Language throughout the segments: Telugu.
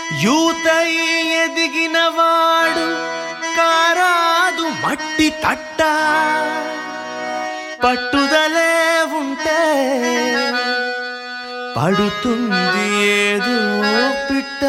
యూతై ఎదిగినవాడు కారాదు మట్టి తట్ట పట్టుదలే ఉంటే పడుతుంది ఏదో పిట్ట.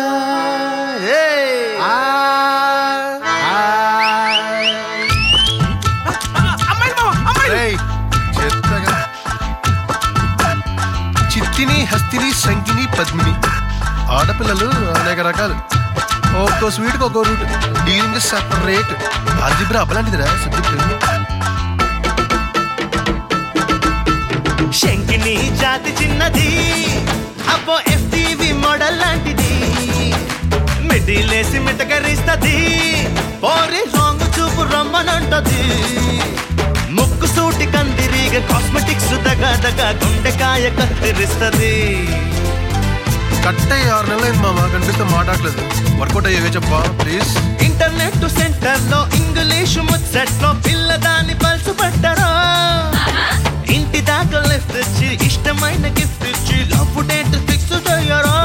చిత్తిని హస్తిని శంకిని పద్మిని ఆడపిల్లలు అనేక రకాలు. ఒక్కో స్వీట్కి ఒక్కో రూట్. Dealing separate. ఆల్జిబ్రా అబ్బలాంటిదిరా సబ్జెక్ట్. శంకిని జాతి చిన్నది, అబ్బో ఎఫ్టీవీ మోడల్ లాంటిది. మిడిలేసి మిటకరిస్తది, పోరి రాంగ్ చూపు రమ్మనంటది. ముక్కు సూటి కందిరిగ కాస్మెటిక్స్ దగా గుండెకాయ కత్తిరిస్తది. కట్టే 6 నెలలైంది మామ, కనిపిస్తే మాట్లాడలేదు. వర్కౌట్ అయ్యేవే చెప్పా ప్లీజ్. ఇంటర్నెట్ సెంటర్ లో ఇంగ్లీష్ ముచ్చట్ లో పిల్లదాన్ని పల్సు పట్టరా. ఇంటి దాకా లిఫ్ట్ ఇచ్చి ఇష్టమైన గిఫ్ట్ ఇచ్చి లవ్ డేట్ ఫిక్స్ చేయరా.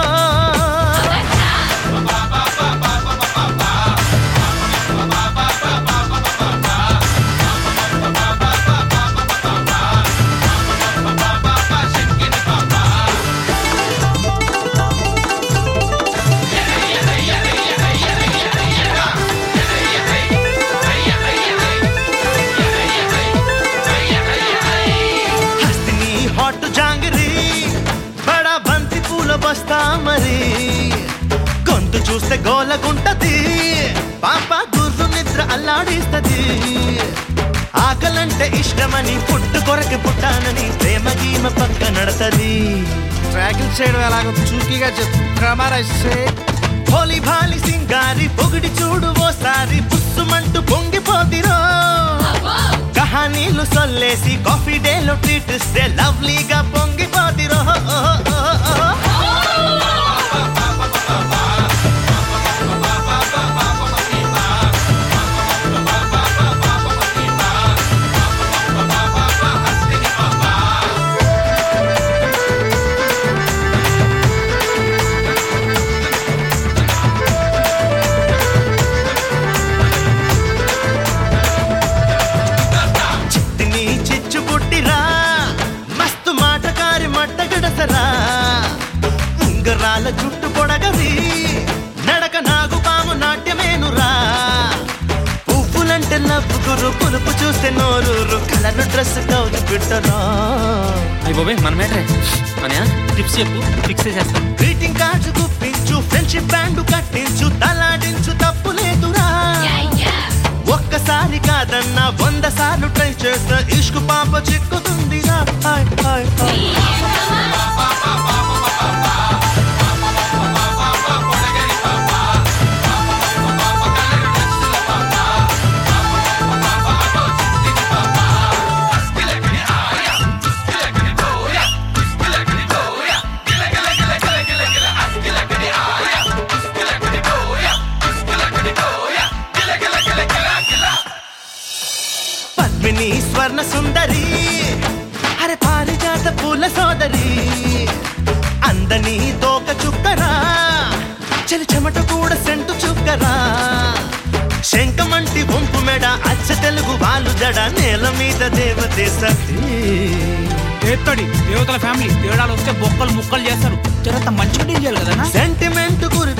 బస్తా మరి గొంతు చూస్తే గోలగుంటది. పాప గుర్రు నిద్ర అల్లాడిస్తది. ఆకలంటే ఇష్టమని పుట్టు కొరకి పుట్టానని ప్రేమ గీమ పక్క నడతది. ట్రాకింగ్ చేయడం ఎలాగో చూకీగా చెప్పు. హోలీ భాలి సింగారి పొగిడి చూడు ఓసారి పుస్సుమంటూ పొంగిపోతిరో. కహానీలు సొల్లేసి కాఫీ డేలో ట్రీట్ ఇస్తే లవ్లీగా పొంగిపోతిరో. ఉంగరాల జుట్టు పొడగది, నడక నాగు పాము నాట్యమేనురా. పువ్వులంటే నవ్వుగురు, పులుపు చూస్తే నోరూరు, కలర్ డ్రెస్ కౌజు పెట్టరా. అయిపోయి మనమేట్రే అనే టిప్స్ చెప్పు, ఫిక్స్ చేస్తాం. గ్రీటింగ్ కార్డ్స్ గుప్పించు, ఫ్రెండ్షిప్ బ్యాండ్ కట్టించు, తలాడించు తప్పు లేదురా. ఒక్కసారి కాదన్నా 100 సార్లు ట్రై చేస్తే ఇష్కు పాప చిక్కుతుందిరా. పద్మిని స్వర్ణ సుందరి, అరే పారిజాత పూల సోదరి. అందని తోక చుక్కరా, చలి చెమట కూడా సెంటు చుక్కరా. శంఖమంటి వంపు మెడ, అచ్చ తెలుగు వాళ్ళు జడ, నేల మీద దేవతే సతి. దేవతల ఫ్యామిలీ తేడాలు వస్తే బొక్కలు ముక్కలు చేస్తారు. జరంత మంచిగా డీల్ చేయాలి కదా. సెంటిమెంట్ గురి